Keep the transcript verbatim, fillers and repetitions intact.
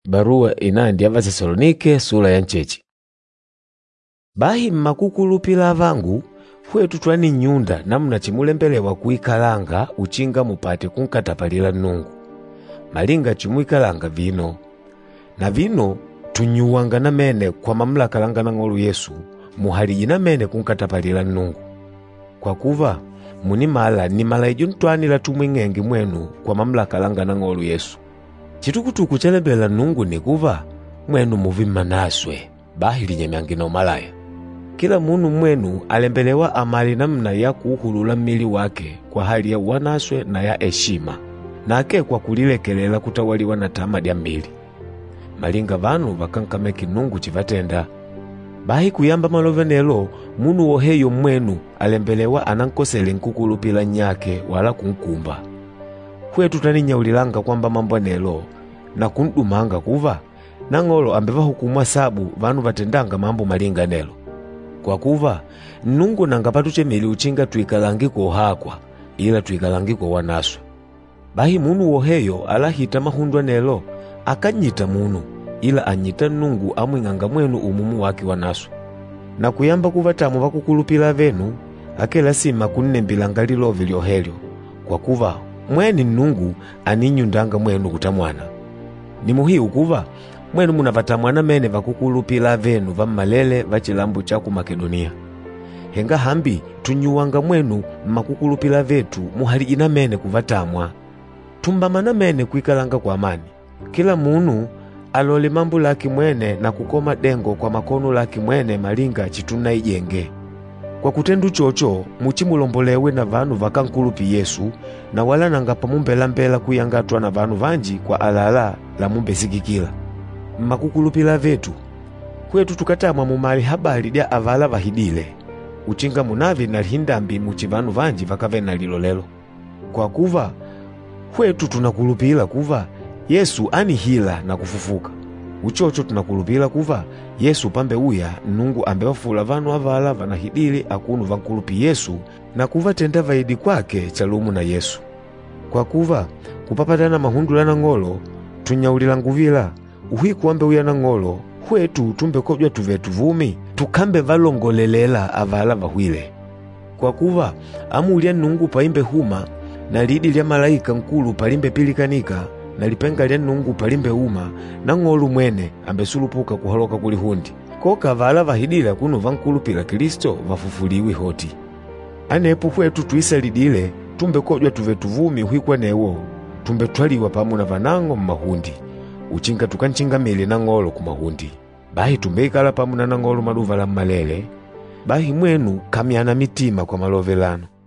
Barua inandi ya Vathesalonike sura ya nchechi. Bahi mmakukulupila vangu, hwetu twani nyunda namna chimulembelewa kuikalanga uchinga mupate kunkatapalila Nnungu. Malinga chimuikalanga vino. Na vino tunyuwanga na mene kwa mamlaka langa na ng'olu Yesu, muhaliji na mene kunkatapalila Nnungu. Kwa kuva, munimala ni malaijo ntwanila tumwing'engi mwenu kwa mamlaka langa na ng'olu Yesu. Chitukutuku chalembela Nnungu ni kuva, mwenu muvima naswe, bahi linyemyangi na umalaya. Kila munu mwenu alembelewa amali namna ya kuhulula mili wake kwa hali ya wanaswe na ya eshima, na ake kwa kulilekelela kutawaliwa na tamadi ya mili. Malinga vanu vakankameki Nnungu chivatenda. Bahi kuyamba malovenelo, munu woheyo mwenu alembelewa anankosele nkukulupila nyake wala kunkumba. Hwetu taninyaulilanga kwamba mambo nelo na kundumanga kuva, na ng'olo ambeva hukumwa sabu vanu vatendanga mambo malinga nelo. Kwa kuva, Nnungu nangapatu mili uchinga tuikalangiko hakwa, ila tuikalangiko wanaswe. Bahi munu woheyo alahita mahundwa nelo, akanyita munu, ila anyita Nnungu amwing'anga mwenu umumu waki wanaswe. Na kuyamba kuvatamu vakukulupila venu, akela sima kunnembilanga lilovi lyohelyo, kwa kuva, mweni Nnungu aninyundanga mwenu kutamwana. Ni muhiu kuva, mwenu munavatamwana mene vakukulupila venu vammalele vachilambu chaku Makedonia. Henga hambi tunyuwanga mwenu mmakukulupila vetu muhaliji na mene kuvatamwa. Tumbamana mene kuikalanga kwa amani. Kila munu alole mambu laki mwene na kukoma dengo kwa makono laki mwene malinga chituna ijenge. Kwa kutendu chocho, muchimulombolewe na vanu vakankulupi Yesu, na wala nangapa mumbela mbela kuyangatwa na vanu vanji kwa alala la mumbe sikikila. Mmakukulupila vetu, kwetu tukatamwa mumali habali dia avala vahidile, uchinga munavi na hindambi muchivanu vanji vakave na lilolelo. Kwa kuva, kwetu tunakulupila kuva, Yesu ani hila na kufufuka. Uchocho tunakulupila kuva, Yesu pambe uya Nnungu ambewafula vanu avala vanahidili akunu vankulupi Yesu na kuva tenda vaidi kwake chalumu na Yesu. Kwa kuva, kupapatana mahundula na ng'olo, tunyaulila nguvila, uhi kuambe uya na ng'olo, hwetu tumbe kobja tuvetu vumi, tukambe valongolelela avala vahwile. Kwa kuva, amulia Nnungu paimbe huma, na lidi lia malaika nkulu palimbe pilikanika, na lipenga lia Nnungu palimbe uma, na ng'olu mwene ambesulupuka kuhaloka kulihundi. Koka vala vahidila kunu vankulupila Kristo vafufuliwi hoti. Anepu hwetu tuisalidile, tumbe kojwa tuvetu vumi huikwa newo, tumbe twaliwa pamu na vanango mmahundi, uchinga tukanchingamile na ng'olo kumahundi. Bahi tumbe ikala pamu na ng'olo maduva la mmalele, bahi mwenu kamyana mitima kwa malovelano.